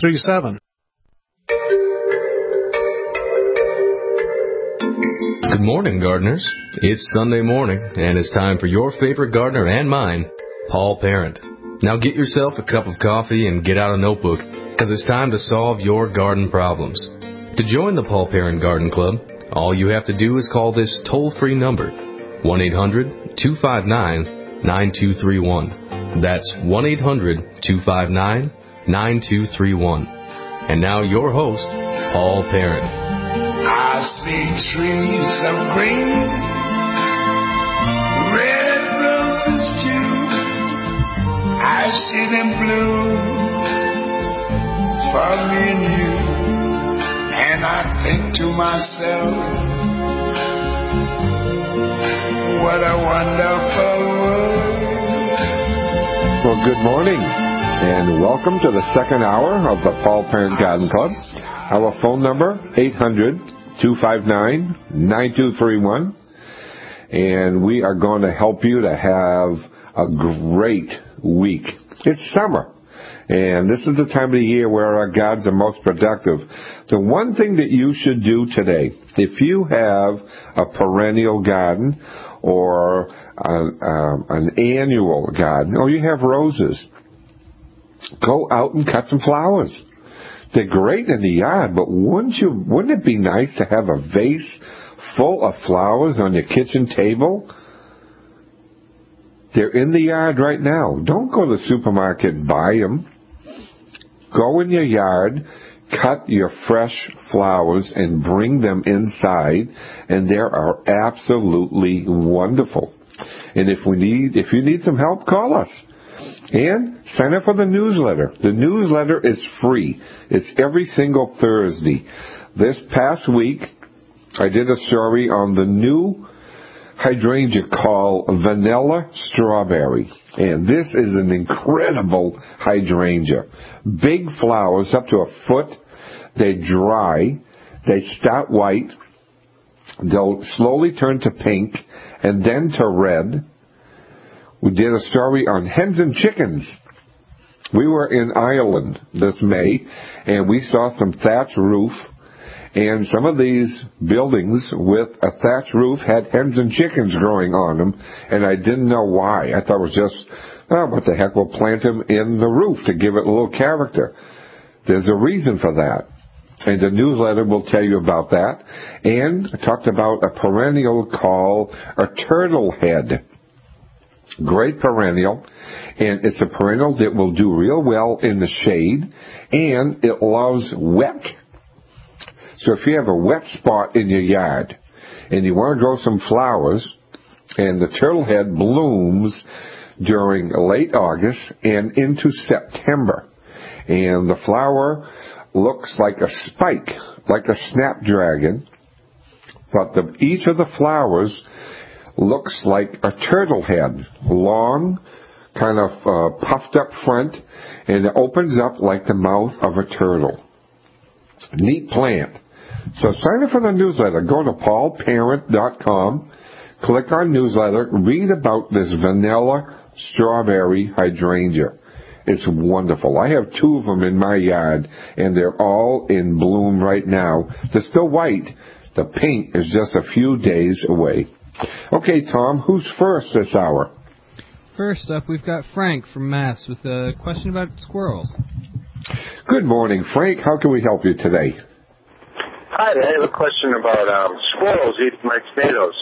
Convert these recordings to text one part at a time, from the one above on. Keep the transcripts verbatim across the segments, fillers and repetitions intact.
three seven. Good morning, gardeners. It's Sunday morning, and it's time for your favorite gardener and mine, Paul Parent. Now get yourself a cup of coffee and get out a notebook, because it's time to solve your garden problems. To join the Paul Parent Garden Club, all you have to do is call this toll-free number, one eight hundred, two five nine, nine two three one. That's one eight hundred, two five nine, nine two three one. And now your host, Paul Parent. I see trees of green, red roses too. I see them bloom for me and you. And I think to myself, what a wonderful world. Well, good morning, and welcome to the second hour of the Paul Parent Garden Club. Our phone number, eight hundred, two five nine, nine two three one. And we are going to help you to have a great week. It's summer, and this is the time of the year where our gardens are most productive. The one thing that you should do today, if you have a perennial garden or an, um, an annual garden, or you have roses, go out and cut some flowers. They're great in the yard, but wouldn't you? Wouldn't it be nice to have a vase full of flowers on your kitchen table? They're in the yard right now. Don't go to the supermarket and buy them. Go in your yard, cut your fresh flowers, and bring them inside, and they are absolutely wonderful. And if we need, if you need some help, call us. And sign up for the newsletter. The newsletter is free. It's every single Thursday. This past week, I did a story on the new hydrangea called Vanilla Strawberry. And this is an incredible hydrangea. Big flowers up to a foot. They dry. They start white. They'll slowly turn to pink and then to red. We did a story on hens and chickens. We were in Ireland this May, and we saw some thatch roof, and some of these buildings with a thatch roof had hens and chickens growing on them, and I didn't know why. I thought it was just, oh, what the heck, we'll plant them in the roof to give it a little character. There's a reason for that, and the newsletter will tell you about that. And I talked about a perennial called a turtle head. Great perennial, and it's a perennial that will do real well in the shade, and it loves wet. So if you have a wet spot in your yard and you want to grow some flowers, and the turtlehead blooms during late August and into September, and the flower looks like a spike, like a snapdragon, but the, each of the flowers looks like a turtle head, long, kind of uh, puffed up front, and it opens up like the mouth of a turtle. Neat plant. So sign up for the newsletter. Go to paul parent dot com, click on newsletter, read about this vanilla strawberry hydrangea. It's wonderful. I have two of them in my yard, and they're all in bloom right now. They're still white. The pink is just a few days away. Okay, Tom, who's first this hour? First up, we've got Frank from Mass with a question about squirrels. Good morning, Frank. How can we help you today? Hi, I have a question about um, squirrels eating my tomatoes.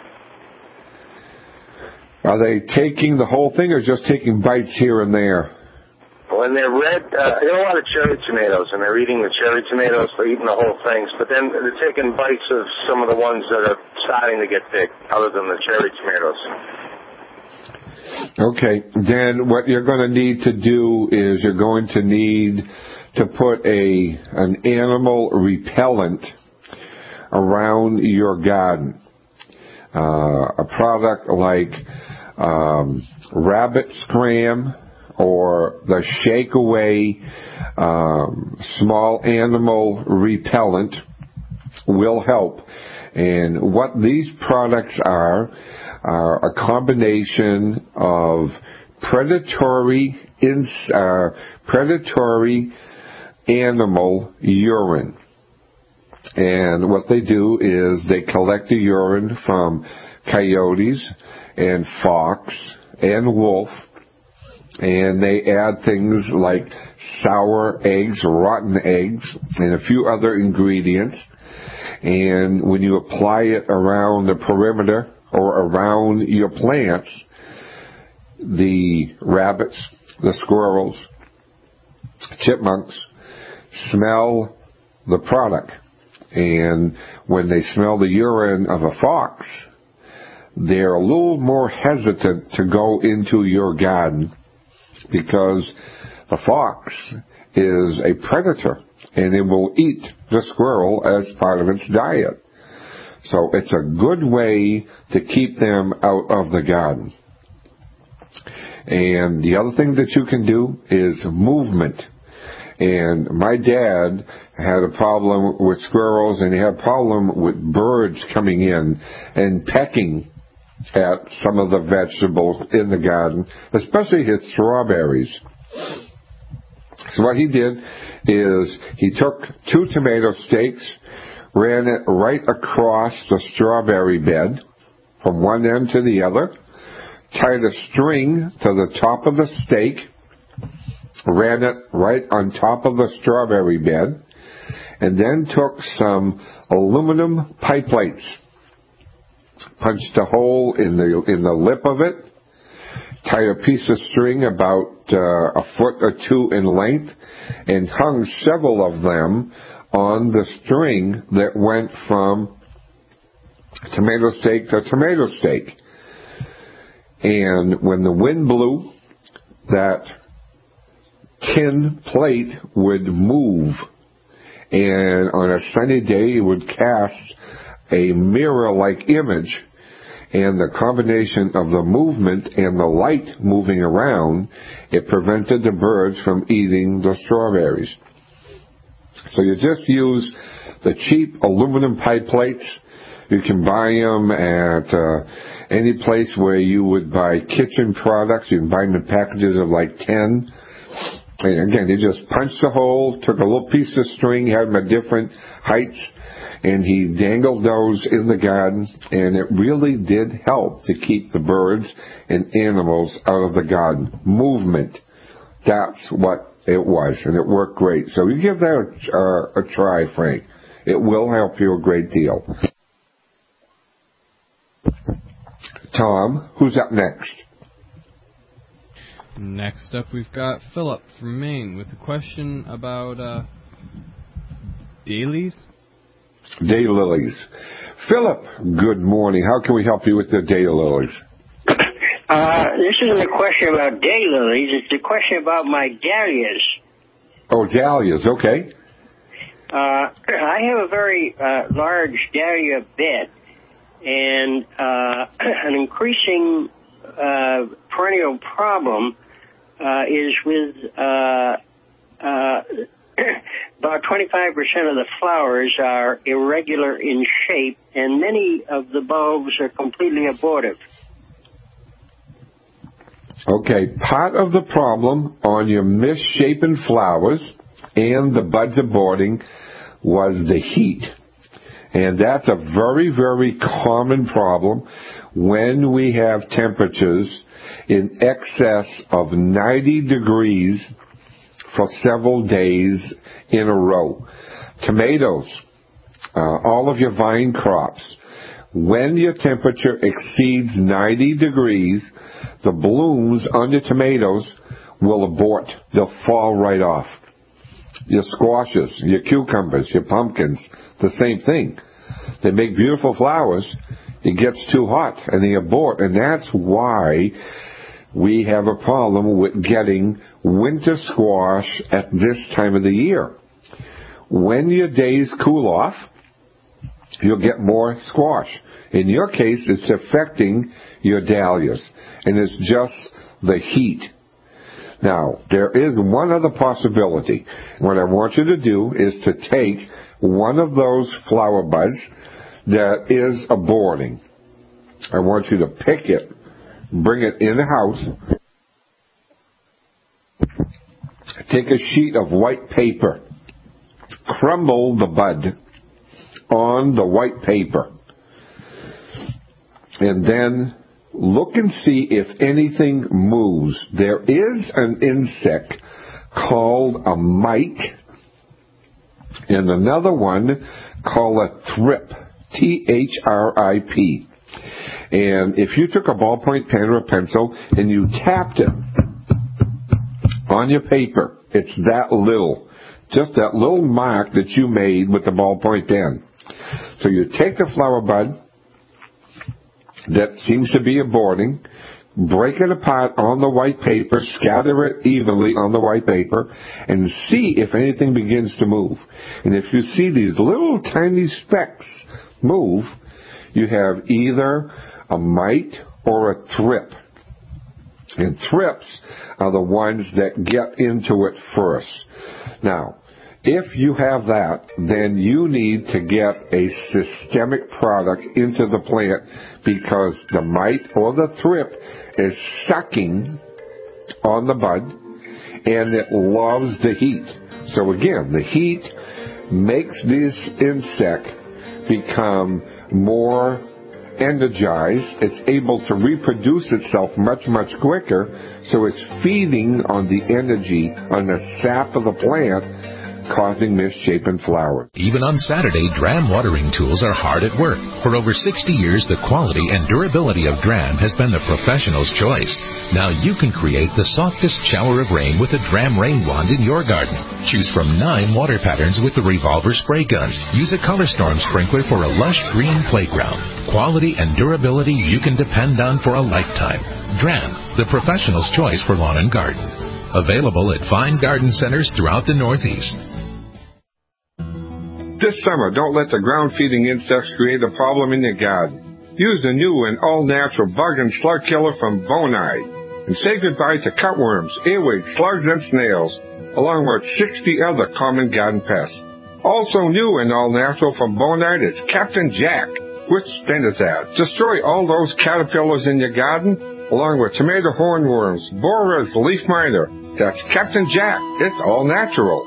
Are they taking the whole thing or just taking bites here and there? When they're red, uh, I got a lot of cherry tomatoes, and they're eating the cherry tomatoes, they're eating the whole things, but then they're taking bites of some of the ones that are starting to get big, other than the cherry tomatoes. Okay, then what you're going to need to do is you're going to need to put a an animal repellent around your garden. Uh, a product like um, Rabbit Scram or the Shake Away um, small animal repellent will help. And what these products are, are a combination of predatory, ins, uh, predatory animal urine. And what they do is they collect the urine from coyotes and fox and wolf, and they add things like sour eggs, rotten eggs, and a few other ingredients. And when you apply it around the perimeter or around your plants, the rabbits, the squirrels, chipmunks smell the product. And when they smell the urine of a fox, they're a little more hesitant to go into your garden, because the fox is a predator and it will eat the squirrel as part of its diet. So it's a good way to keep them out of the garden. And the other thing that you can do is movement. And my dad had a problem with squirrels, and he had a problem with birds coming in and pecking at some of the vegetables in the garden, especially his strawberries. So what he did is he took two tomato stakes, ran it right across the strawberry bed from one end to the other, tied a string to the top of the stake, ran it right on top of the strawberry bed, and then took some aluminum pie plates, punched a hole in the in the lip of it, tied a piece of string about uh, a foot or two in length, and hung several of them on the string that went from tomato stake to tomato stake. And when the wind blew, that tin plate would move, and on a sunny day it would cast a mirror-like image, and the combination of the movement and the light moving around, it prevented the birds from eating the strawberries. So you just use the cheap aluminum pie plates. You can buy them at uh, any place where you would buy kitchen products. You can buy them in packages of like ten. And again, he just punched a hole, took a little piece of string, had them at different heights, and he dangled those in the garden, and it really did help to keep the birds and animals out of the garden. Movement. That's what it was, and it worked great. So you give that a, uh, a try, Frank. It will help you a great deal. Tom, who's up next? Next up, we've got Philip from Maine with a question about uh, dailies. Daylilies. Philip, good morning. How can we help you with the daylilies? Uh, this isn't a question about daylilies. It's a question about my dahlias. Oh, dahlias. Okay. Uh, I have a very uh, large dahlia bed, and uh, an increasing uh, perennial problem uh, is with uh, uh, about twenty-five percent of the flowers are irregular in shape, and many of the bulbs are completely abortive. Okay, part of the problem on your misshapen flowers and the buds aborting was the heat. And that's a very, very common problem when we have temperatures in excess of ninety degrees for several days in a row. Tomatoes, uh, all of your vine crops, when your temperature exceeds ninety degrees, the blooms on your tomatoes will abort. They'll fall right off. Your squashes, your cucumbers, your pumpkins, the same thing. They make beautiful flowers. It gets too hot and they abort. And that's why we have a problem with getting winter squash at this time of the year. When your days cool off, you'll get more squash. In your case, it's affecting your dahlias, and it's just the heat. Now, there is one other possibility. What I want you to do is to take one of those flower buds that is aborting. I want you to pick it, bring it in the house, take a sheet of white paper, crumble the bud on the white paper. And then look and see if anything moves. There is an insect called a mite and another one called a thrip, T H R I P. And if you took a ballpoint pen or a pencil and you tapped it on your paper, it's that little, just that little mark that you made with the ballpoint pen. So you take the flower bud that seems to be aborting, break it apart on the white paper, scatter it evenly on the white paper, and see if anything begins to move. And if you see these little tiny specks move, you have either a mite or a thrip. And thrips are the ones that get into it first. Now, if you have that, then you need to get a systemic product into the plant because the mite or the thrip is sucking on the bud and it loves the heat. So again, the heat makes this insect become more energized. It's able to reproduce itself much, much quicker. So it's feeding on the energy, on the sap of the plant, causing misshapen flowers. Even on Saturday, Dram watering tools are hard at work. For over sixty years, the quality and durability of Dram has been the professional's choice. Now you can create the softest shower of rain with a Dram rain wand in your garden. Choose from nine water patterns with the revolver spray gun. Use a Color Storm sprinkler for a lush green playground. Quality and durability you can depend on for a lifetime. Dram, the professional's choice for lawn and garden. Available at fine garden centers throughout the Northeast. This summer, don't let the ground-feeding insects create a problem in your garden. Use the new and all-natural bug and slug killer from Bonide. And say goodbye to cutworms, earwigs, slugs, and snails, along with sixty other common garden pests. Also new and all-natural from Bonide is Captain Jack. Which then is that? Destroy all those caterpillars in your garden, along with tomato hornworms, borers, leaf miner. That's Captain Jack. It's all natural.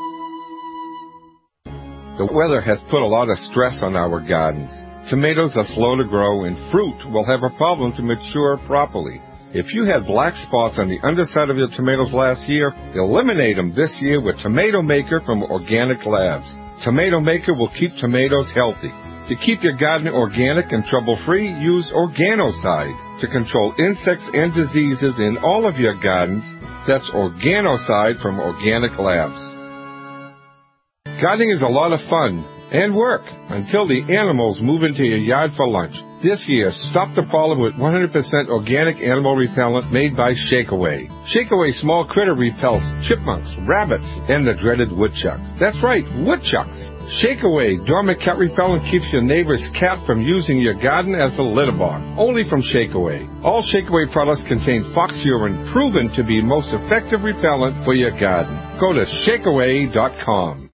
The weather has put a lot of stress on our gardens. Tomatoes are slow to grow and fruit will have a problem to mature properly. If you had black spots on the underside of your tomatoes last year, eliminate them this year with Tomato Maker from Organic Labs. Tomato Maker will keep tomatoes healthy. To keep your garden organic and trouble-free, use Organocide to control insects and diseases in all of your gardens. That's Organocide from Organic Labs. Gardening is a lot of fun and work until the animals move into your yard for lunch. This year, stop the problem with one hundred percent organic animal repellent made by Shakeaway. Shakeaway small critter repels chipmunks, rabbits, and the dreaded woodchucks. That's right, woodchucks. Shakeaway dormant cat repellent keeps your neighbor's cat from using your garden as a litter box. Only from Shakeaway. All Shakeaway products contain fox urine, proven to be most effective repellent for your garden. Go to shakeaway dot com.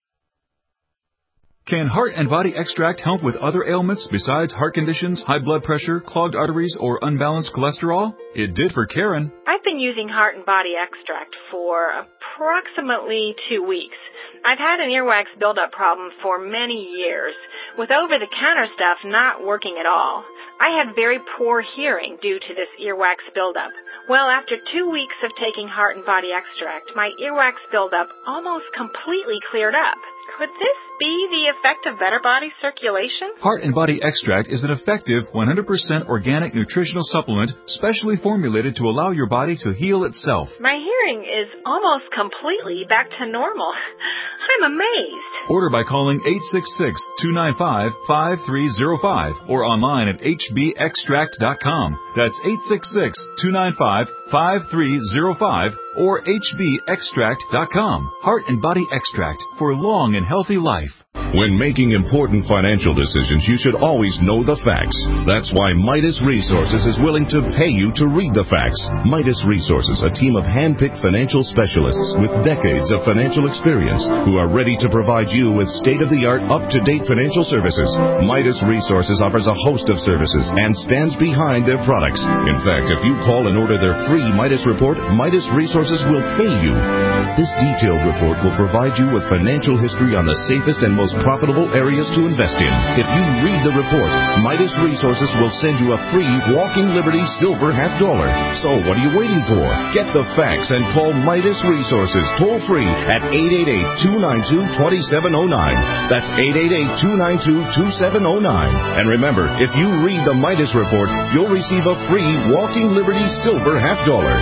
Can Heart and Body Extract help with other ailments besides heart conditions, high blood pressure, clogged arteries, or unbalanced cholesterol? It did for Karen. I've been using Heart and Body Extract for approximately two weeks. I've had an earwax buildup problem for many years, with over-the-counter stuff not working at all. I had very poor hearing due to this earwax buildup. Well, after two weeks of taking Heart and Body Extract, my earwax buildup almost completely cleared up. Could this be the effect of better body circulation? Heart and Body Extract is an effective one hundred percent organic nutritional supplement specially formulated to allow your body to heal itself. My hearing is almost completely back to normal. I'm amazed. Order by calling eight six six, two nine five, five three zero five or online at h b extract dot com. That's eight six six, two nine five, five three zero five or h b extract dot com. Heart and Body Extract for long and healthy life. When making important financial decisions, you should always know the facts. That's why Midas Resources is willing to pay you to read the facts. Midas Resources, a team of hand-picked financial specialists with decades of financial experience who are ready to provide you with state-of-the-art, up-to-date financial services. Midas Resources offers a host of services and stands behind their products. In fact, if you call and order their free Midas report, Midas Resources will pay you. This detailed report will provide you with financial history on the safest and most profitable areas to invest in. If you read the report, Midas Resources will send you a free Walking Liberty Silver half dollar. So what are you waiting for? Get the facts and call Midas Resources toll free at eight eight eight, two nine two, two seven zero nine. That's eight eight eight, two nine two, two seven zero nine. And remember, if you read the Midas report, you'll receive a free Walking Liberty Silver half dollar.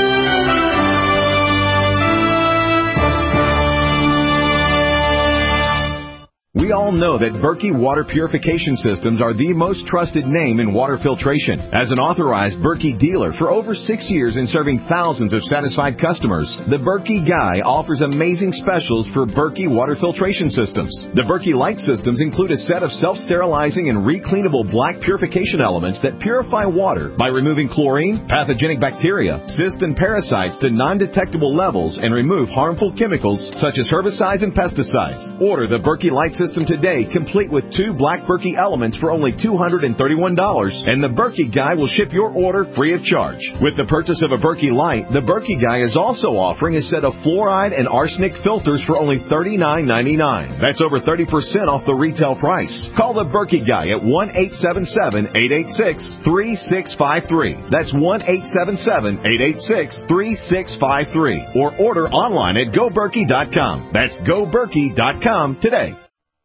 We all know that Berkey Water Purification Systems are the most trusted name in water filtration. As an authorized Berkey dealer for over six years and serving thousands of satisfied customers, the Berkey Guy offers amazing specials for Berkey Water Filtration Systems. The Berkey Light Systems include a set of self-sterilizing and recleanable black purification elements that purify water by removing chlorine, pathogenic bacteria, cysts, and parasites to non-detectable levels and remove harmful chemicals such as herbicides and pesticides. Order the Berkey Light System today, complete with two black Berkey elements for only two hundred thirty-one dollars, and the Berkey Guy will ship your order free of charge. With the purchase of a Berkey Light, the Berkey Guy is also offering a set of fluoride and arsenic filters for only thirty-nine ninety-nine. That's over thirty percent off the retail price. Call the Berkey Guy at one eight seven seven, eight eight six, three six five three. That's one eight seven seven, eight eight six, three six five three. Or order online at go berkey dot com. That's go berkey dot com today.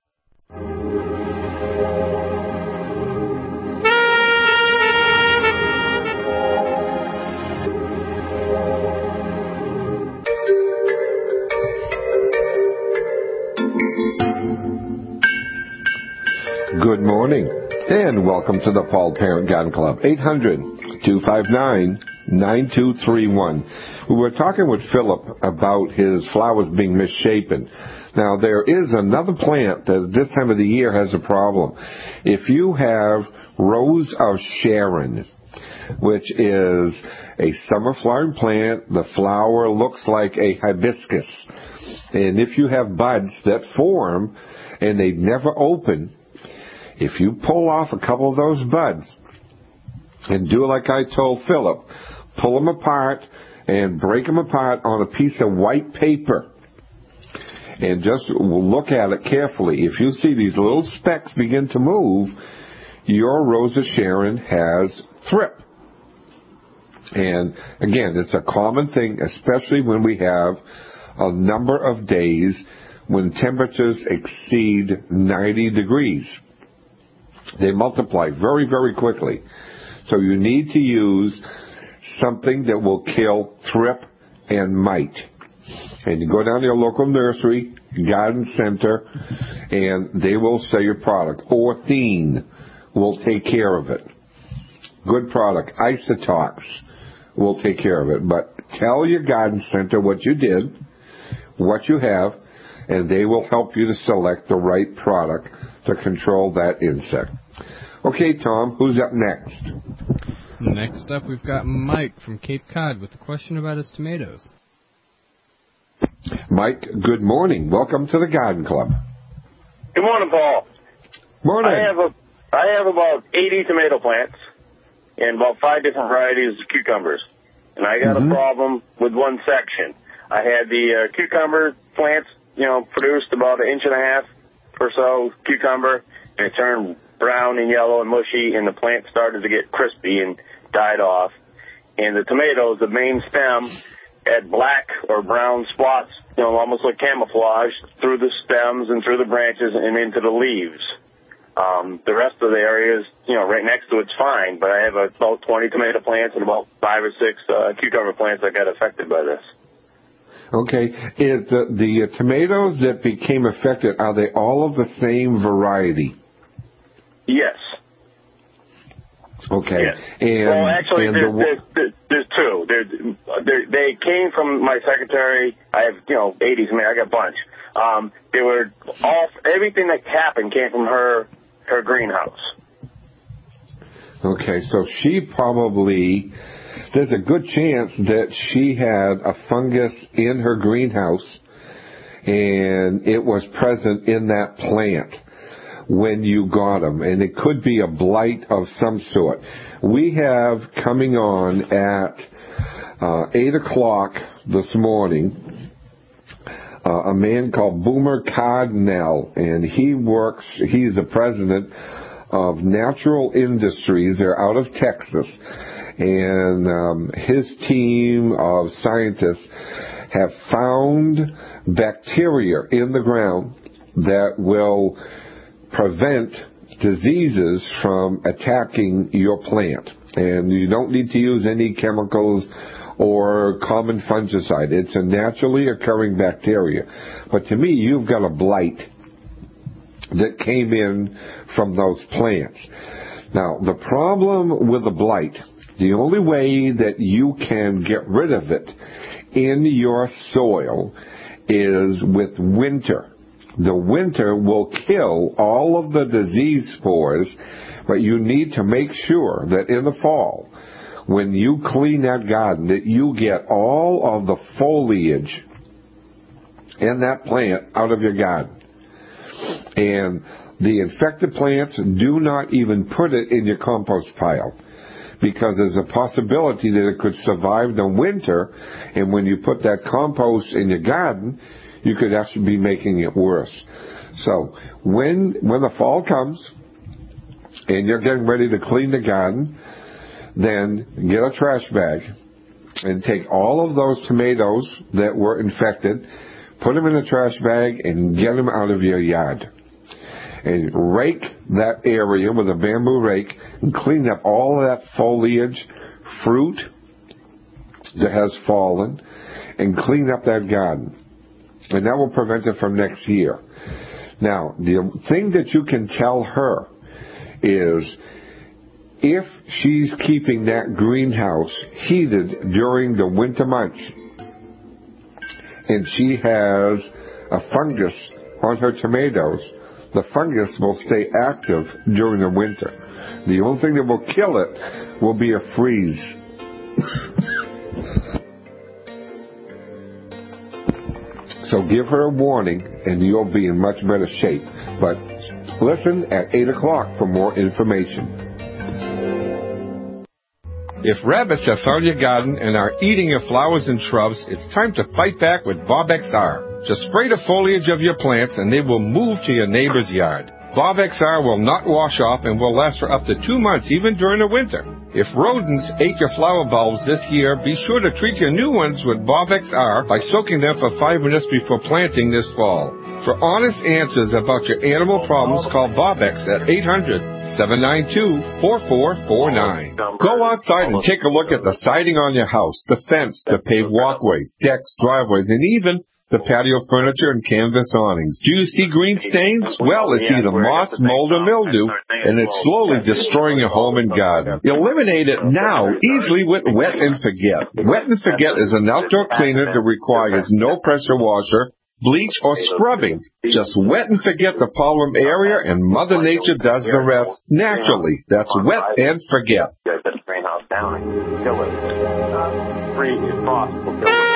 Good morning, and welcome to the Paul Parent Garden Club, eight hundred, two five nine, nine two three one. We were talking with Philip about his flowers being misshapen. Now, there is another plant that this time of the year has a problem. If you have Rose of Sharon, which is a summer flowering plant, the flower looks like a hibiscus. And if you have buds that form and they never open, if you pull off a couple of those buds and do like I told Philip, pull them apart and break them apart on a piece of white paper and just look at it carefully. If you see these little specks begin to move, your Rose of Sharon has thrip. And again, it's a common thing, especially when we have a number of days when temperatures exceed ninety degrees. They multiply very, very quickly. So you need to use something that will kill thrip and mite. And you go down to your local nursery, garden center, and they will sell your product. Orthene will take care of it. Good product. Isotox will take care of it. But tell your garden center what you did, what you have, and they will help you to select the right product to control that insect. Okay, Tom, who's up next? Next up, we've got Mike from Cape Cod with a question about his tomatoes. Mike, good morning. Welcome to the Garden Club. Good morning, Paul. Morning. I have a, I have about eighty tomato plants and about five different varieties of cucumbers. And I got mm-hmm. a problem with one section. I had the uh, cucumber plants, you know, produced about an inch and a half or so cucumber, and it turned brown and yellow and mushy, and the plant started to get crispy and died off. And the tomatoes, the main stem, had black or brown spots, you know, almost like camouflage through the stems and through the branches and into the leaves. Um, the rest of the areas, you know, right next to it's fine, but I have about twenty tomato plants and about five or six uh, cucumber plants that got affected by this. Okay. Is the, the tomatoes that became affected, are they all of the same variety? Yes. Okay. Yes. And, well, actually, and there's, the, there's, there's, there's two. There's, there, they came from my secretary. I have, you know, eighty tomatoes. I got a bunch. Um, they were all, everything that happened came from her, her greenhouse. Okay, so she probably, there's a good chance that she had a fungus in her greenhouse and it was present in that plant when you got them, and it could be a blight of some sort. We have coming on at uh, eight o'clock this morning uh, a man called Boomer Cardinal, and he works, he's the president of Natural Industries. They're out of Texas, and um, his team of scientists have found bacteria in the ground that will prevent diseases from attacking your plant. And you don't need to use any chemicals or common fungicide. It's a naturally occurring bacteria. But to me, you've got a blight that came in from those plants. Now, the problem with the blight, the only way that you can get rid of it in your soil is with winter. The winter will kill all of the disease spores, but you need to make sure that in the fall, when you clean that garden, that you get all of the foliage in that plant out of your garden. And the infected plants, do not even put it in your compost pile, because there's a possibility that it could survive the winter, and when you put that compost in your garden, you could actually be making it worse. So when when the fall comes and you're getting ready to clean the garden, then get a trash bag and take all of those tomatoes that were infected, put them in a trash bag, and get them out of your yard. And rake that area with a bamboo rake and clean up all of that foliage, fruit that has fallen, and clean up that garden. And that will prevent it from next year. Now, the thing that you can tell her is if she's keeping that greenhouse heated during the winter months and she has a fungus on her tomatoes, the fungus will stay active during the winter. The only thing that will kill it will be a freeze. So give her a warning, and you'll be in much better shape. But listen at eight o'clock for more information. If rabbits have found your garden and are eating your flowers and shrubs, it's time to fight back with Bob X R. Just spray the foliage of your plants, and they will move to your neighbor's yard. Bob X R will not wash off and will last for up to two months, even during the winter. If rodents ate your flower bulbs this year, be sure to treat your new ones with Bob X R by soaking them for five minutes before planting this fall. For honest answers about your animal problems, call Bob X at eight hundred, seven nine two, four four four nine. Go outside and take a look at the siding on your house, the fence, the paved walkways, decks, driveways, and even the patio furniture and canvas awnings. Do you see green stains? Well, it's either moss, mold, or mildew, and it's slowly destroying your home and garden. Eliminate it now, easily with Wet and Forget. Wet and Forget is an outdoor cleaner that requires no pressure washer, bleach, or scrubbing. Just wet and forget the problem area, and Mother Nature does the rest naturally. That's Wet and Forget. You guys set the greenhouse down and kill it. Uh, free if possible, kill it.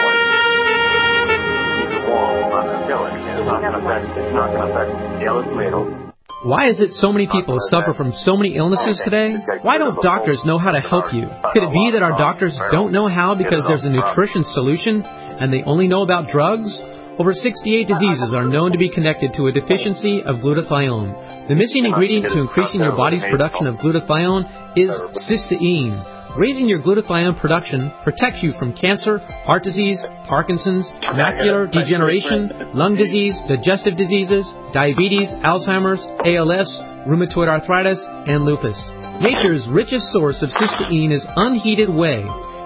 Why is it so many people suffer from so many illnesses today? Why don't doctors know how to help you? Could it be that our doctors don't know how because there's a nutrition solution and they only know about drugs? Over sixty-eight diseases are known to be connected to a deficiency of glutathione. The missing ingredient to increasing your body's production of glutathione is cysteine. Raising your glutathione production protects you from cancer, heart disease, Parkinson's, macular degeneration, lung disease, digestive diseases, diabetes, Alzheimer's, A L S, rheumatoid arthritis, and lupus. Nature's richest source of cysteine is unheated whey.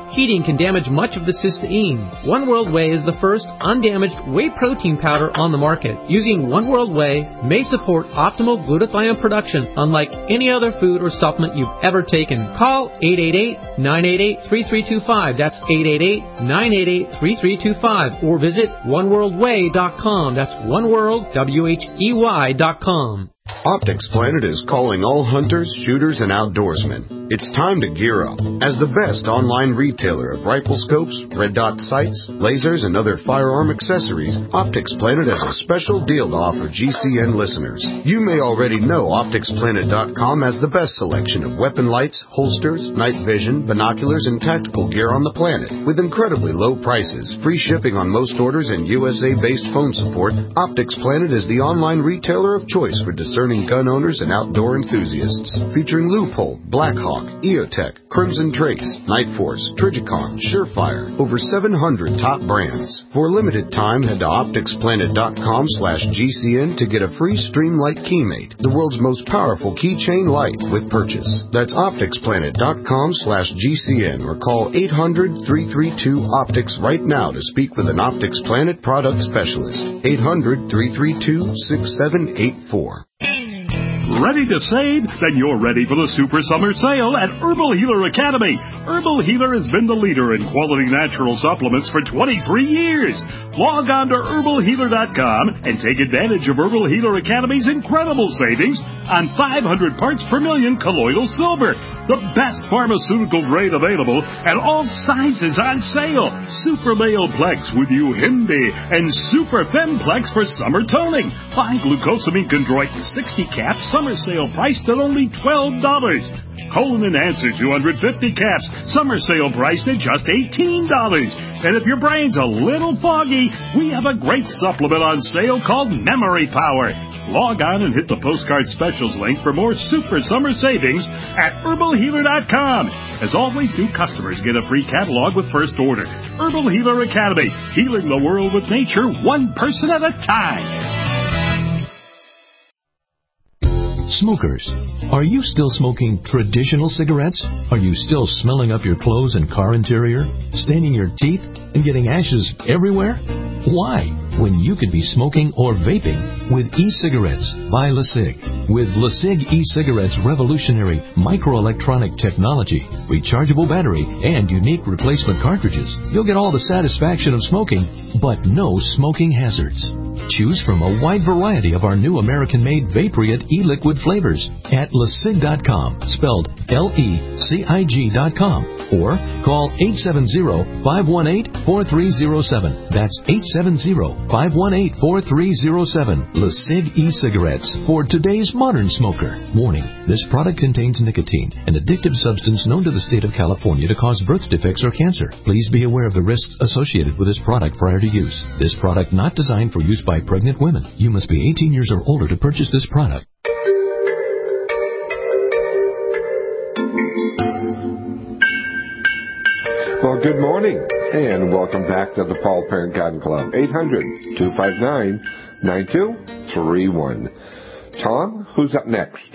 Heating can damage much of the cysteine. One World Whey is the first undamaged whey protein powder on the market. Using One World Whey may support optimal glutathione production unlike any other food or supplement you've ever taken. Call eight eight eight, nine eight eight, three three two five. That's eight eight eight, nine eight eight, three three two five. Or visit one world way dot com. That's oneworld, W H E Y dot com. Optics Planet is calling all hunters, shooters, and outdoorsmen. It's time to gear up. As the best online retailer of rifle scopes, red dot sights, lasers, and other firearm accessories, Optics Planet has a special deal to offer G C N listeners. You may already know optics planet dot com has the best selection of weapon lights, holsters, night vision, binoculars, and tactical gear on the planet. With incredibly low prices, free shipping on most orders, and U S A-based phone support, Optics Planet is the online retailer of choice for discerning gun owners and outdoor enthusiasts. Featuring Loophole, Blackhawk, EOTech, Crimson Trace, Night Force, Trijicon, Surefire, over seven hundred top brands. For a limited time, head to optics planet dot com slash G C N to get a free Streamlight Keymate, the world's most powerful keychain light with purchase. That's optics planet dot com slash G C N or call eight hundred, three three two, optics right now to speak with an Optics Planet product specialist. eight hundred, three three two, six seven eight four. Ready to save? Then you're ready for the Super Summer Sale at Herbal Healer Academy. Herbal Healer has been the leader in quality natural supplements for twenty-three years. Log on to herbal healer dot com and take advantage of Herbal Healer Academy's incredible savings on five hundred parts per million colloidal silver, the best pharmaceutical grade available, and all sizes on sale. Super Male Plex with Uhimbi and Super Femplex for summer toning. Buy glucosamine chondroit sixty caps, summer sale priced at only twelve dollars. Colon Enhancer two hundred fifty caps, summer sale priced at just eighteen dollars. And if your brain's a little foggy, we have a great supplement on sale called Memory Power. Log on and hit the postcard specials link for more super summer savings at herbal healer dot com. As always, new customers get a free catalog with first order. Herbal Healer Academy, healing the world with nature one person at a time. Smokers, are you still smoking traditional cigarettes? Are you still smelling up your clothes and car interior, staining your teeth, and getting ashes everywhere? Why, when you could be smoking or vaping with e-cigarettes by LeSig? With LeSig e-cigarettes' revolutionary microelectronic technology, rechargeable battery, and unique replacement cartridges, you'll get all the satisfaction of smoking, but no smoking hazards. Choose from a wide variety of our new American-made Vaporite e-liquid flavors at lesig dot com, spelled L E C I G dot com, or call eight seven zero, five one eight, four three zero seven. That's eight seven zero, five one eight, four three zero seven. LeSig e-cigarettes for today's modern smoker. Warning, this product contains nicotine, an addictive substance known to the state of California to cause birth defects or cancer. Please be aware of the risks associated with this product prior to use. This product not designed for use by pregnant women. You must be eighteen years or older to purchase this product. Well, good morning, and welcome back to the Paul Parent Garden Club. eight hundred, two five nine, nine two three one. Tom, who's up next?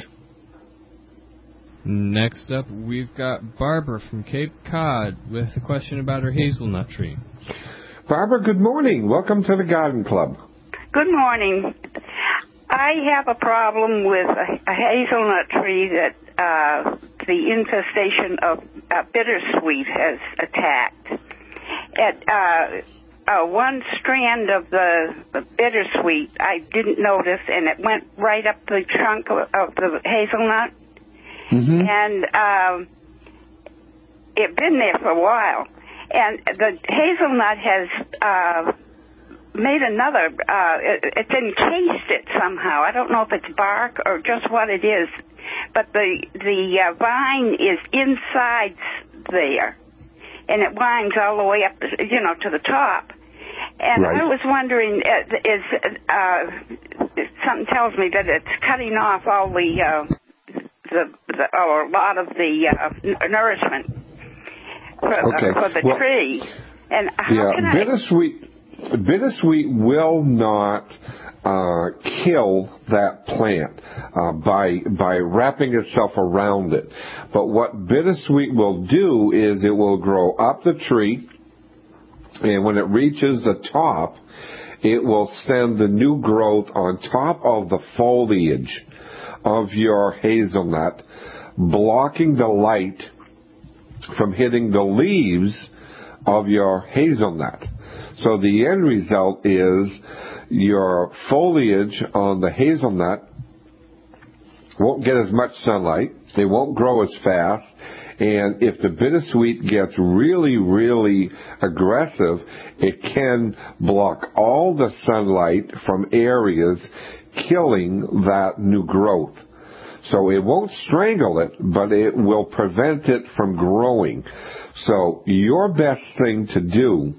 Next up, we've got Barbara from Cape Cod with a question about her hazelnut tree. Barbara, good morning. Welcome to the Garden Club. Good morning. I have a problem with a, a hazelnut tree that uh, the infestation of uh, bittersweet has attacked. At uh, uh, one strand of the, the bittersweet I didn't notice, and it went right up the trunk of, of the hazelnut. Mm-hmm. And uh, it's been there for a while. And the hazelnut has uh, made another, uh, it, it's encased it somehow. I don't know if it's bark or just what it is. But the the uh, vine is inside there. And it winds all the way up, you know, to the top. And right. I was wondering, uh, is uh, something tells me that it's cutting off all the, uh, the, the or a lot of the uh, nourishment for, okay. uh, for the well, tree. And how yeah, can I... bittersweet, bittersweet will not uh, kill that plant uh, by by wrapping itself around it. But what bittersweet will do is it will grow up the tree, and when it reaches the top, it will send the new growth on top of the foliage of your hazelnut, blocking the light from hitting the leaves of your hazelnut. So the end result is your foliage on the hazelnut won't get as much sunlight, it won't grow as fast, and if the bittersweet gets really, really aggressive, it can block all the sunlight from areas, killing that new growth. So it won't strangle it, but it will prevent it from growing. So your best thing to do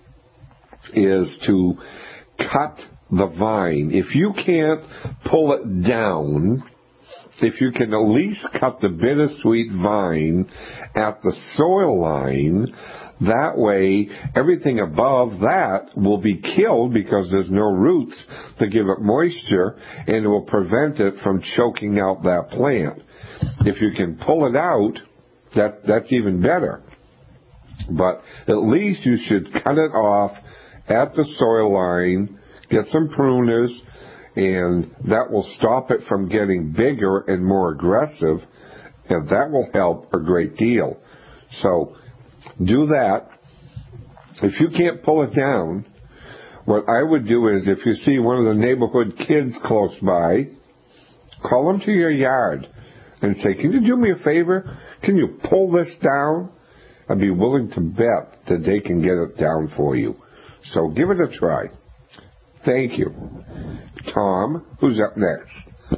is to cut the vine. If you can't pull it down, if you can at least cut the bittersweet vine at the soil line, that way everything above that will be killed because there's no roots to give it moisture, and it will prevent it from choking out that plant. If you can pull it out, that that's even better. But at least you should cut it off at the soil line, get some pruners, and that will stop it from getting bigger and more aggressive, and that will help a great deal. So do that. If you can't pull it down, what I would do is, if you see one of the neighborhood kids close by, call them to your yard and say, can you do me a favor? Can you pull this down? I'd be willing to bet that they can get it down for you. So give it a try. Thank you. Tom, who's up next?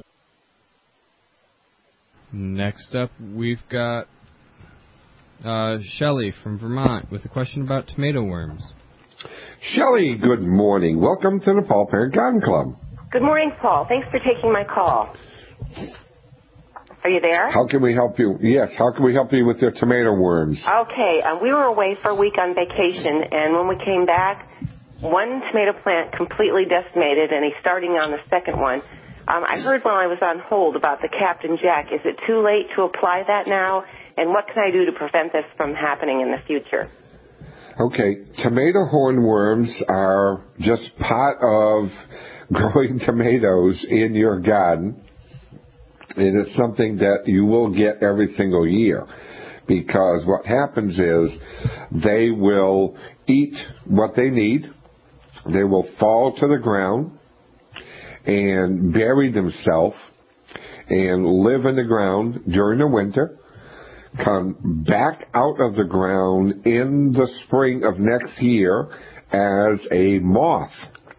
Next up, we've got uh, Shelley from Vermont with a question about tomato worms. Shelley, good morning. Welcome to the Paul Parent Garden Club. Good morning, Paul. Thanks for taking my call. Are you there? How can we help you? Yes, how can we help you with your tomato worms? Okay, um, we were away for a week on vacation, and when we came back, one tomato plant completely decimated, and he's starting on the second one. Um, I heard while I was on hold about the Captain Jack. Is it too late to apply that now? And what can I do to prevent this from happening in the future? Okay, tomato hornworms are just part of growing tomatoes in your garden. And it's something that you will get every single year, because what happens is they will eat what they need. They will fall to the ground and bury themselves and live in the ground during the winter, come back out of the ground in the spring of next year as a moth,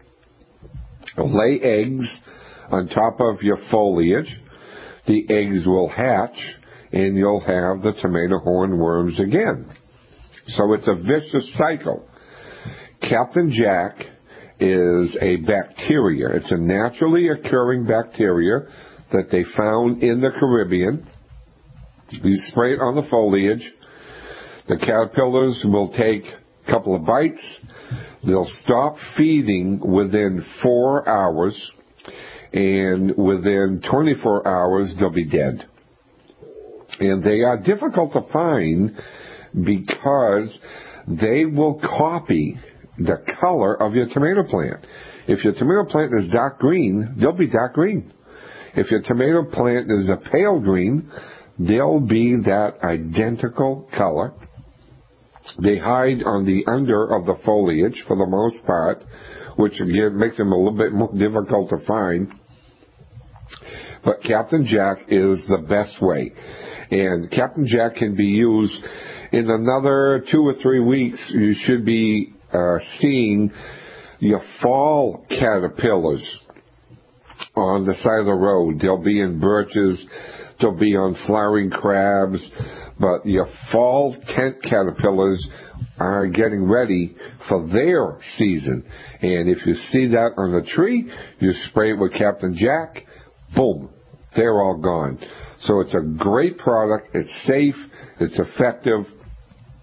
lay eggs on top of your foliage. The eggs will hatch, and you'll have the tomato hornworms again. So it's a vicious cycle. Captain Jack is a bacteria. It's a naturally occurring bacteria that they found in the Caribbean. You spray it on the foliage. The caterpillars will take a couple of bites. They'll stop feeding within four hours. And within twenty-four hours, they'll be dead. And they are difficult to find because they will copy the color of your tomato plant. If your tomato plant is dark green, they'll be dark green. If your tomato plant is a pale green, they'll be that identical color. They hide on the under of the foliage for the most part, which again makes them a little bit more difficult to find. But Captain Jack is the best way. And Captain Jack can be used in another two or three weeks. You should be uh, seeing your fall caterpillars on the side of the road. They'll be in birches. They'll be on flowering crabs. But your fall tent caterpillars are getting ready for their season. And if you see that on the tree, you spray it with Captain Jack, boom, they're all gone. So it's a great product. It's safe. It's effective.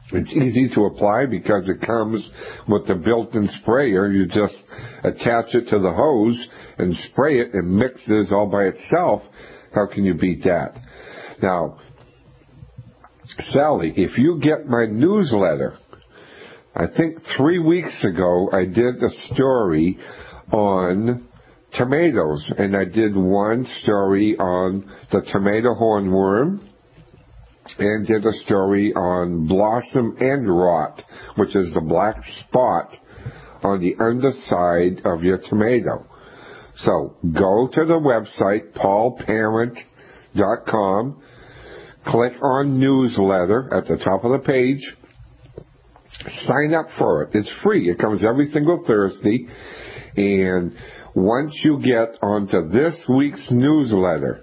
It's easy to apply because it comes with the built-in sprayer. You just attach it to the hose and spray it and mix this all by itself. How can you beat that? Now, Sally, if you get my newsletter, I think three weeks ago I did a story on tomatoes, and I did one story on the tomato hornworm and did a story on blossom end rot, which is the black spot on the underside of your tomato. So go to the website, paul parent dot com, click on newsletter at the top of the page, sign up for it. It's free. It comes every single Thursday, and once you get onto this week's newsletter,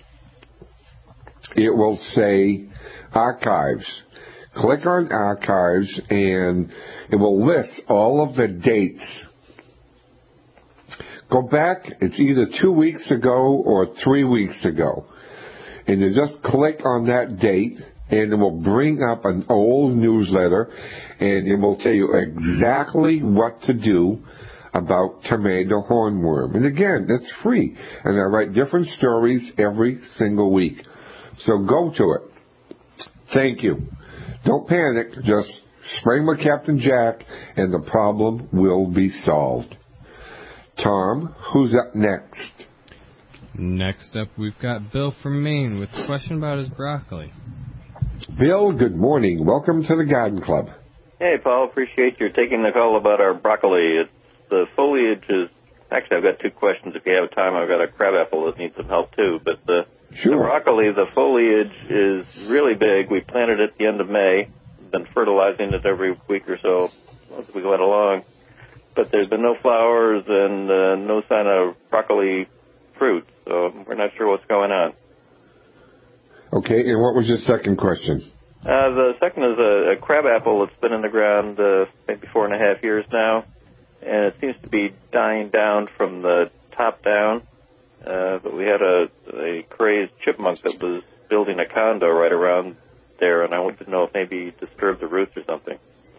it will say archives. Click on archives and it will list all of the dates. Go back, it's either two weeks ago or three weeks ago. And you just click on that date and it will bring up an old newsletter and it will tell you exactly what to do about tomato hornworm. And again, it's free. And I write different stories every single week. So go to it. Thank you. Don't panic. Just spray with Captain Jack and the problem will be solved. Tom, who's up next? Next up, we've got Bill from Maine with a question about his broccoli. Bill, good morning. Welcome to the Garden Club. Hey, Paul. Appreciate you taking the call about our broccoli. It's, the foliage is... Actually, I've got two questions. If you have time, I've got a crabapple that needs some help, too. But the, sure. the broccoli, the foliage is really big. We planted it at the end of May. Been fertilizing it every week or so as we went along. But there's been no flowers and uh, no sign of broccoli fruit. So we're not sure what's going on. Okay, and what was your second question? Uh, the second is a, a crabapple that's been in the ground uh, maybe four and a half years now. And it seems to be dying down from the top down. Uh, but we had a, a crazed chipmunk that was building a condo right around there, and I wanted to know if maybe he disturbed the roots or something.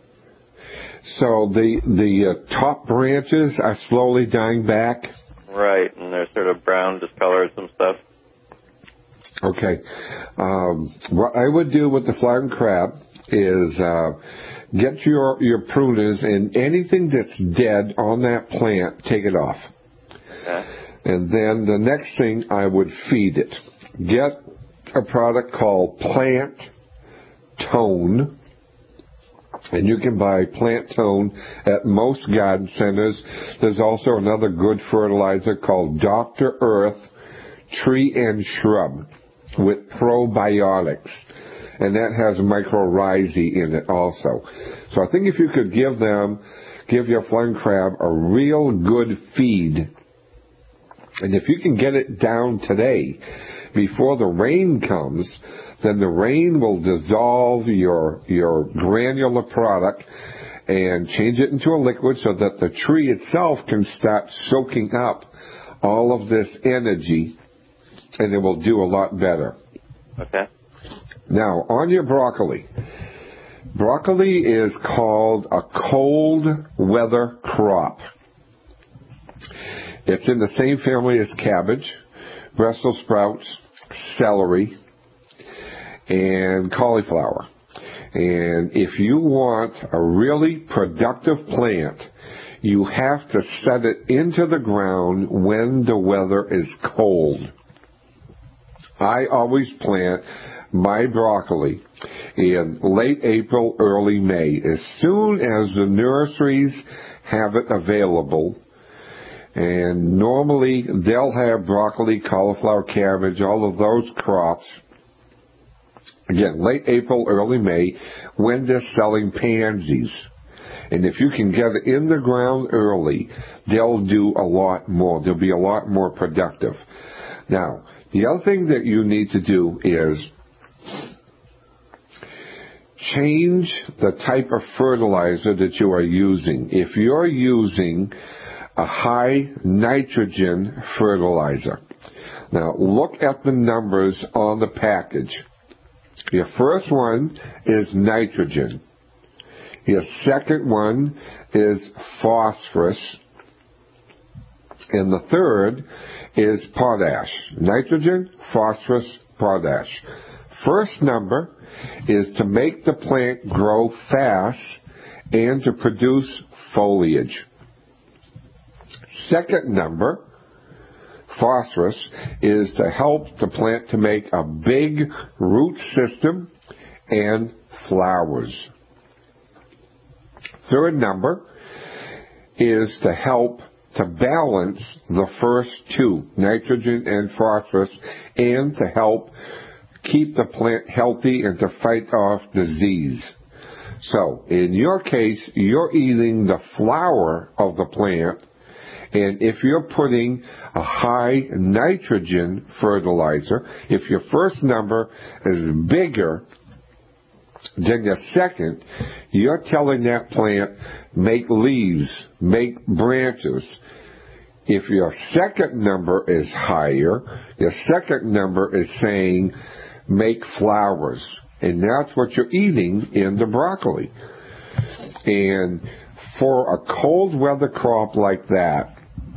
So the the uh, top branches are slowly dying back? Right, and they're sort of brown, discolored, some stuff. Okay. Um, what I would do with the flying crab is... Uh, Get your, your pruners and anything that's dead on that plant, take it off. Okay. And then the next thing, I would feed it. Get a product called Plant Tone. And you can buy Plant Tone at most garden centers. There's also another good fertilizer called Doctor Earth Tree and Shrub with probiotics. And that has mycorrhizae in it also. So I think if you could give them, give your flying crab a real good feed, and if you can get it down today before the rain comes, then the rain will dissolve your your granular product and change it into a liquid so that the tree itself can start soaking up all of this energy, and it will do a lot better. Okay. Now, on your broccoli, broccoli is called a cold weather crop. It's in the same family as cabbage, Brussels sprouts, celery, and cauliflower. And if you want a really productive plant, you have to set it into the ground when the weather is cold. I always plant my broccoli in late April, early May. As soon as the nurseries have it available, and normally they'll have broccoli, cauliflower, cabbage, all of those crops, again, late April, early May, when they're selling pansies. And if you can get it in the ground early, they'll do a lot more. They'll be a lot more productive. Now, the other thing that you need to do is change the type of fertilizer that you are using. If you're using a high nitrogen fertilizer, now look at the numbers on the package. Your first one is nitrogen. Your second one is phosphorus. And the third is potash. Nitrogen, phosphorus, potash. First number is to make the plant grow fast and to produce foliage. Second number, phosphorus, is to help the plant to make a big root system and flowers. Third number is to help to balance the first two, nitrogen and phosphorus, and to help keep the plant healthy and to fight off disease. So, in your case, you're eating the flower of the plant, and if you're putting a high nitrogen fertilizer, if your first number is bigger than your second, you're telling that plant, make leaves, make branches. If your second number is higher, your second number is saying, make flowers. And that's what you're eating in the broccoli. And for a cold weather crop like that,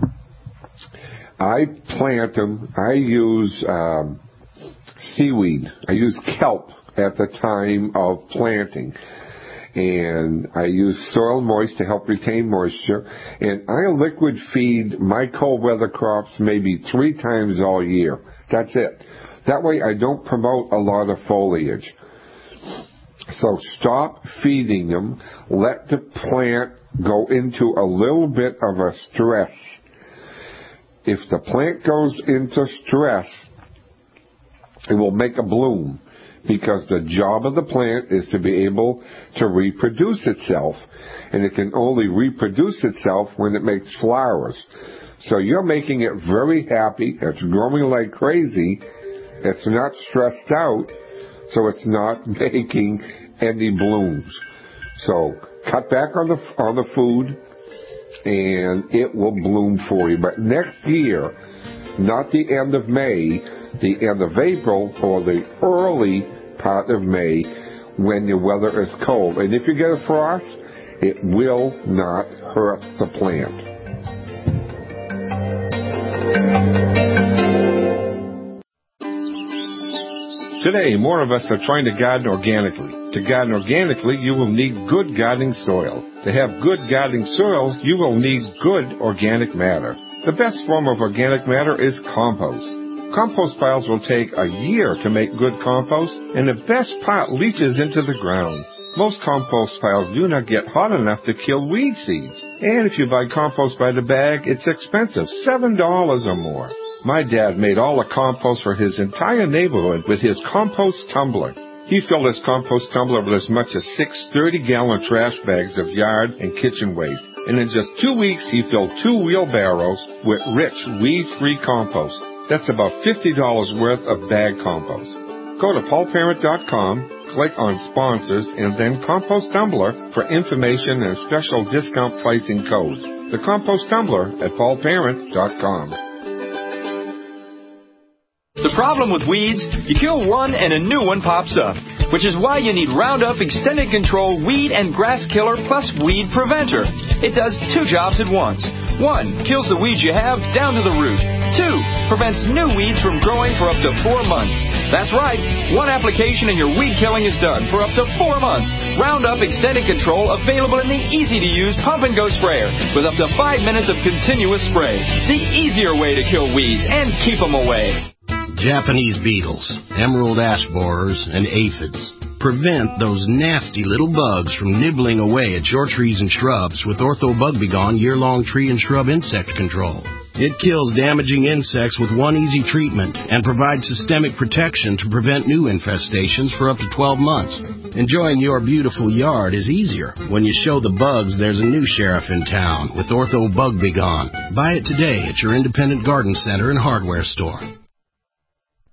I plant them, I use um, seaweed, I use kelp at the time of planting. And I use soil moist to help retain moisture. And I liquid feed my cold weather crops maybe three times all year. That's it. That way I don't promote a lot of foliage. So stop feeding them. Let the plant go into a little bit of a stress. If the plant goes into stress, it will make a bloom, because the job of the plant is to be able to reproduce itself, and it can only reproduce itself when it makes flowers. So you're making it very happy. It's growing like crazy. It's not stressed out, so it's not making any blooms. So cut back on the on the food, and it will bloom for you. But next year, not the end of May, the end of April, or the early part of May, when the weather is cold. And if you get a frost, it will not hurt the plant. Today, more of us are trying to garden organically. To garden organically, you will need good gardening soil. To have good gardening soil, you will need good organic matter. The best form of organic matter is compost. Compost piles will take a year to make good compost, and the best part leaches into the ground. Most compost piles do not get hot enough to kill weed seeds. And if you buy compost by the bag, it's expensive, seven dollars or more. My dad made all the compost for his entire neighborhood with his compost tumbler. He filled his compost tumbler with as much as six thirty-gallon trash bags of yard and kitchen waste. And in just two weeks, he filled two wheelbarrows with rich, weed-free compost. That's about fifty dollars worth of bag compost. Go to paul parent dot com, click on Sponsors, and then Compost Tumbler for information and special discount pricing code. The Compost Tumbler at paul parent dot com. The problem with weeds, you kill one and a new one pops up, which is why you need Roundup Extended Control Weed and Grass Killer plus Weed Preventer. It does two jobs at once. One, kills the weeds you have down to the root. Two, prevents new weeds from growing for up to four months. That's right, one application and your weed killing is done for up to four months. Roundup Extended Control available in the easy-to-use pump-and-go sprayer with up to five minutes of continuous spray. The easier way to kill weeds and keep them away. Japanese beetles, emerald ash borers, and aphids. Prevent those nasty little bugs from nibbling away at your trees and shrubs with Ortho Bug B Gone year-long tree and shrub insect control. It kills damaging insects with one easy treatment and provides systemic protection to prevent new infestations for up to twelve months. Enjoying your beautiful yard is easier when you show the bugs there's a new sheriff in town with Ortho Bug B Gone. Buy it today at your independent garden center and hardware store.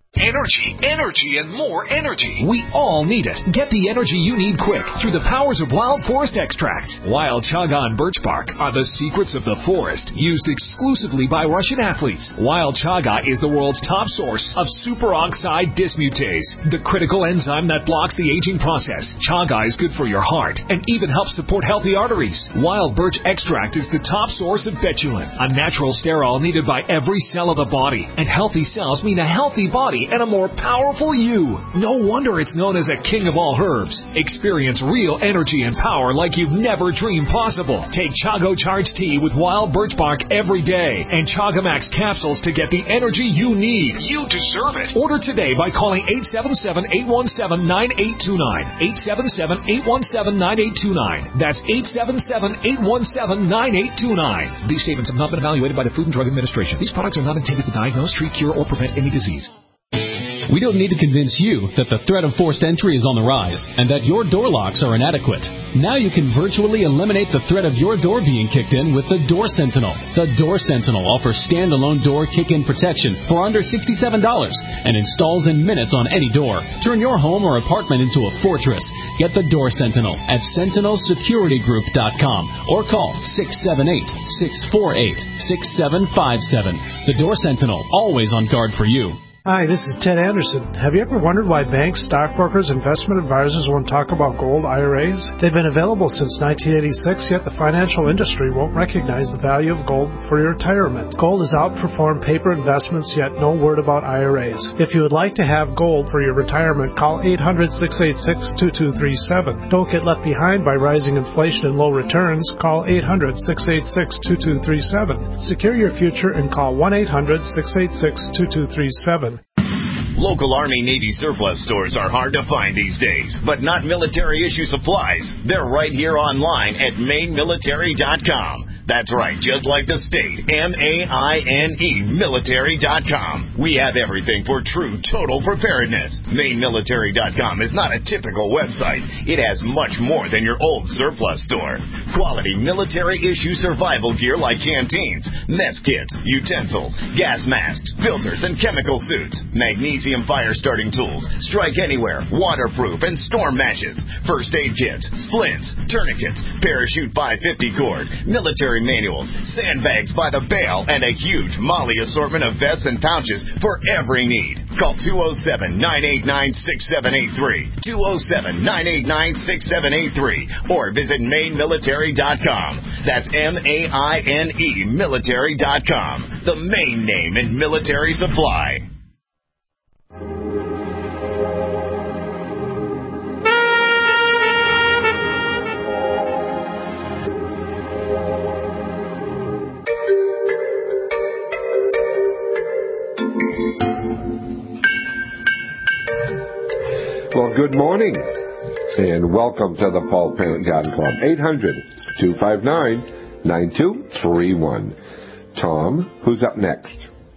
Energy, energy, and more energy. We all need it. Get the energy you need quick through the powers of Wild Forest Extracts. Wild Chaga and birch bark are the secrets of the forest, used exclusively by Russian athletes. Wild Chaga is the world's top source of superoxide dismutase, the critical enzyme that blocks the aging process. Chaga is good for your heart and even helps support healthy arteries. Wild birch extract is the top source of betulin, a natural sterol needed by every cell of the body. And healthy cells mean a healthy body and a more powerful you. No wonder it's known as a king of all herbs. Experience real energy and power like you've never dreamed possible. Take Chago Charge Tea with wild birch bark every day and Chagamax capsules to get the energy you need. You deserve it. Order today by calling eight seven seven, eight one seven, nine eight two nine. eight seven seven, eight one seven, nine eight two nine. That's eight seven seven, eight one seven, nine eight two nine. These statements have not been evaluated by the Food and Drug Administration. These products are not intended to diagnose, treat, cure, or prevent any disease. We don't need to convince you that the threat of forced entry is on the rise and that your door locks are inadequate. Now you can virtually eliminate the threat of your door being kicked in with the Door Sentinel. The Door Sentinel offers standalone door kick-in protection for under sixty-seven dollars and installs in minutes on any door. Turn your home or apartment into a fortress. Get the Door Sentinel at sentinel security group dot com or call six seven eight, six four eight, six seven five seven. The Door Sentinel, always on guard for you. Hi, this is Ted Anderson. Have you ever wondered why banks, stockbrokers, investment advisors won't talk about gold I R As? They've been available since nineteen eighty-six, yet the financial industry won't recognize the value of gold for your retirement. Gold has outperformed paper investments, yet no word about I R As. If you would like to have gold for your retirement, call eight hundred, six eight six, two two three seven. Don't get left behind by rising inflation and low returns. Call eight hundred, six eight six, two two three seven. Secure your future and call one eight hundred, six eight six, two two three seven. Local Army-Navy surplus stores are hard to find these days, but not military-issue supplies. They're right here online at maine military dot com. That's right, just like the state, M A I N E, military dot com. We have everything for true total preparedness. maine military dot com is not a typical website. It has much more than your old surplus store. Quality military-issue survival gear like canteens, mess kits, utensils, gas masks, filters, and chemical suits, magnesium fire-starting tools, strike anywhere, waterproof, and storm matches, first aid kits, splints, tourniquets, parachute five fifty cord, military manuals, sandbags by the bale, and a huge Molly assortment of vests and pouches for every need. Call two oh seven, nine eight nine, six seven eight three, two oh seven, nine eight nine, six seven eight three, or visit maine military dot com. That's M A I N E, military dot com, the main name in military supply. Well, good morning, and welcome to the Paul Parent Garden Club. eight hundred, two five nine, nine two three one. Tom, who's up next?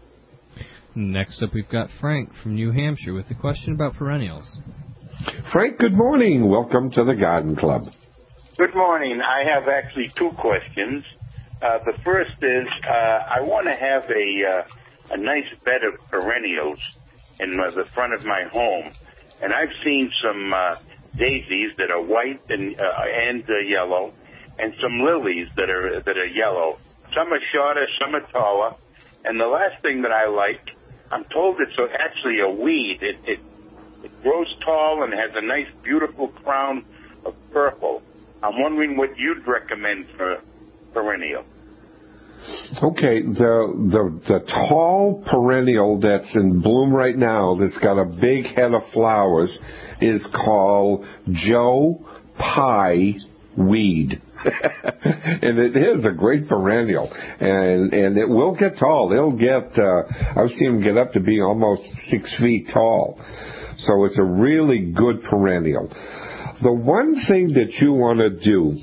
Next up, we've got Frank from New Hampshire with a question about perennials. Frank, good morning. Welcome to the Garden Club. Good morning. I have actually two questions. Uh, the first is uh, I want to have a, uh, a nice bed of perennials in uh, the front of my home. And I've seen some uh, daisies that are white and uh, and uh, yellow, and some lilies that are that are yellow. Some are shorter, some are taller. And the last thing that I like, I'm told it's a, actually a weed. It, it it grows tall and has a nice, beautiful crown of purple. I'm wondering what you'd recommend for perennial. Okay, the, the the tall perennial that's in bloom right now, that's got a big head of flowers, is called Joe Pye weed. And it is a great perennial, and and it will get tall. It'll get, uh, I've seen them get up to be almost six feet tall. So it's a really good perennial. The one thing that you want to do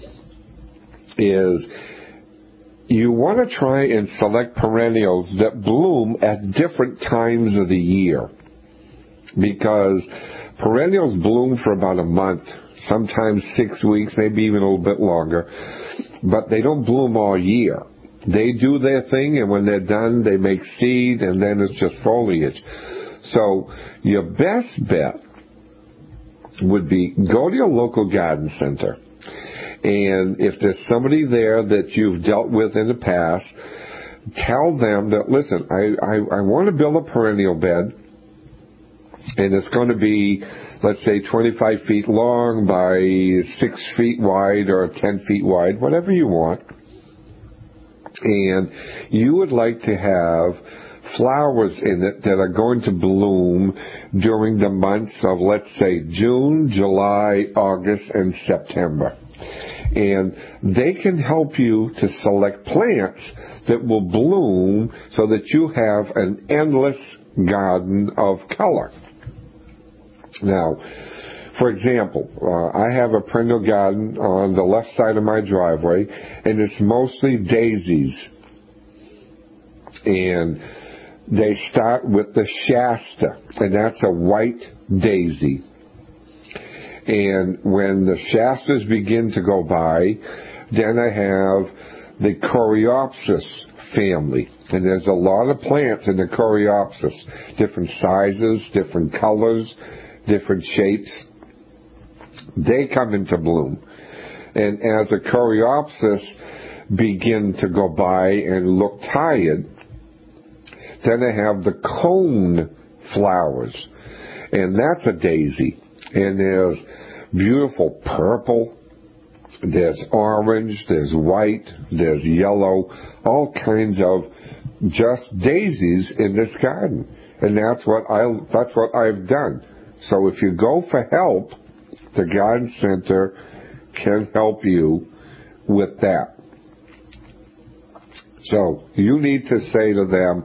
is you want to try and select perennials that bloom at different times of the year, because perennials bloom for about a month, sometimes six weeks, maybe even a little bit longer, but they don't bloom all year. They do their thing, and when they're done, they make seed, and then it's just foliage. So your best bet would be go to your local garden center. And if there's somebody there that you've dealt with in the past, tell them that, listen, I, I, I want to build a perennial bed, and it's going to be, let's say, twenty-five feet long by six feet wide or ten feet wide, whatever you want. And you would like to have flowers in it that are going to bloom during the months of, let's say, June, July, August, and September. And they can help you to select plants that will bloom so that you have an endless garden of color. Now, for example, uh, I have a perennial garden on the left side of my driveway, and it's mostly daisies. And they start with the Shasta, and that's a white daisy. And when the Shastas begin to go by, then I have the Coreopsis family. And there's a lot of plants in the Coreopsis, different sizes, different colors, different shapes. They come into bloom. And as the Coreopsis begin to go by and look tired, then I have the cone flowers. And that's a daisy. And there's beautiful purple, there's orange, there's white, there's yellow, all kinds of just daisies in this garden. And that's what I that's what I've done. So if you go for help, the garden center can help you with that. So you need to say to them,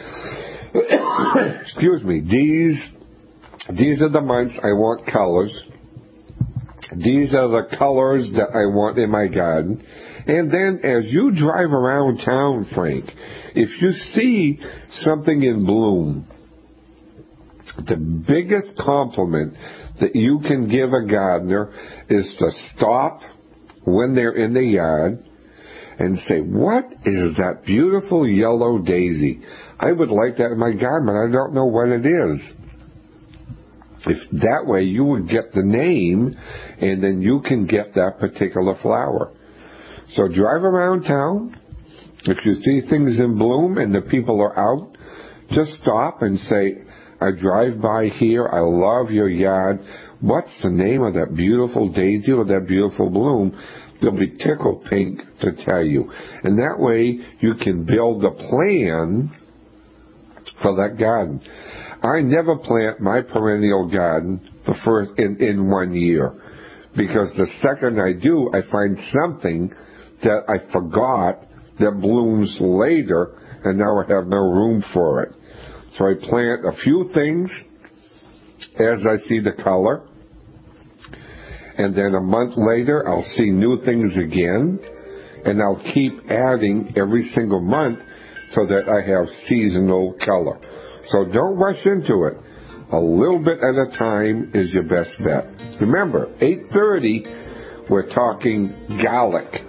excuse me, these These are the months I want colors. These are the colors that I want in my garden. And then as you drive around town, Frank, if you see something in bloom, the biggest compliment that you can give a gardener is to stop when they're in the yard and say, what is that beautiful yellow daisy? I would like that in my garden, but I don't know what it is. If that way you would get the name, and then you can get that particular flower. So drive around town. If you see things in bloom and the people are out, just stop and say, I drive by here, I love your yard. What's the name of that beautiful daisy or that beautiful bloom? They'll be tickled pink to tell you. And that way you can build a plan for that garden. I never plant my perennial garden the first in, in one year, because the second I do, I find something that I forgot that blooms later, and now I have no room for it. So I plant a few things as I see the color, and then a month later I'll see new things again, and I'll keep adding every single month so that I have seasonal color. So don't rush into it. A little bit at a time is your best bet. Remember, eight thirty, we're talking garlic.